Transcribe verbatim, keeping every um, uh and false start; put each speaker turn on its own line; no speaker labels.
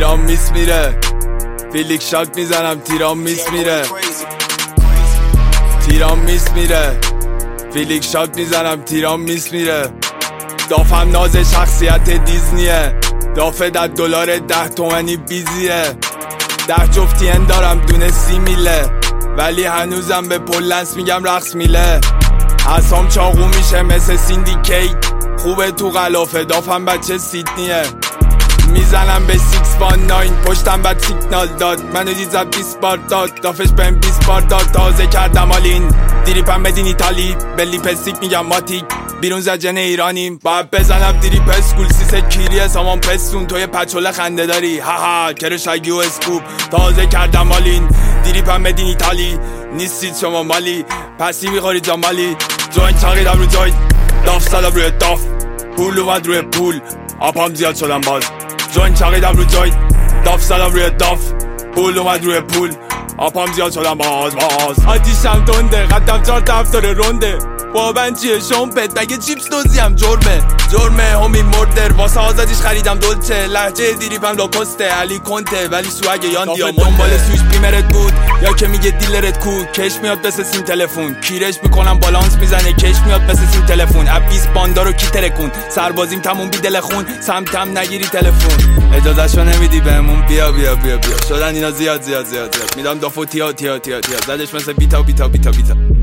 تیرام میس میره، فیلیک شاک میزنم تیرام میس میره، تیرام میس میره، فیلیک شاک میزنم تیرام میس میره. دافم ناز شخصیت دیزنیه، دافه در دلار ده تومنی بیزیه. ده جفتی ان دارم دونه سی میله، ولی هنوزم به پلنس میگم رقص میله. اصام چاقو میشه مثل سیندیکیت، خوبه تو غلافه دافم بچه سیدنیه. میزنم به سیکس وان ناین، پشتم بد سیگنال داد، منو دید زد بیست بار داد، دافش بهم بیست بار داد. تازه کردم آلین، دیریپم بدین ایتالی، به لیپستیک میگم ماتیک، بیرون زد جن ایرانیم. باید بزنم دیریپ اسکول، سیسه کیریه سامان پستون، توی پچوله خنده داری هاها کرش اگی و اسکوب. تازه کردم آلین، دیریپم بدین ایتالی، نیستید شما مالی، پسی میخوری جامالی. جوین چاقیدم رو جای، داف زدم روی داف، پول اومد روی پول، آپام زیاد شدم باز. جوین چاقیدم رو جای، داف زدم روی داف، پول اومد روی پول، آپام زیاد شدم باز باز. آتیشم تنده، قدم چار تفتار رونده، بابن چیه شمپت مگه چیپس دوزیم جرمه جرمه همی مردر، واسه آزادیش خریدم دولچه، لحجه دیریپم لاکسته علی کنته، ولی سوگ یان دیامونده. دنبال سویش بیمرت بود یا که میگه دیلرت کو، کش میاد بس سیم تلفون، کیرش میکنم بالانس میزنه، کش میاد بس سیم تلفون. اب بیست باندا رو کی ترکون، سربازیم تموم بی دل خون، سمتم نگیری تلفون. اجازهشو نمیدی بهمون، بیا بیا بیا بیا شدن اینا زیاد زیاد زیاد زیاد. میدم دافو تیا تیا تیا تیا، زدش مثل بیتا بیتا بیتا بیتا.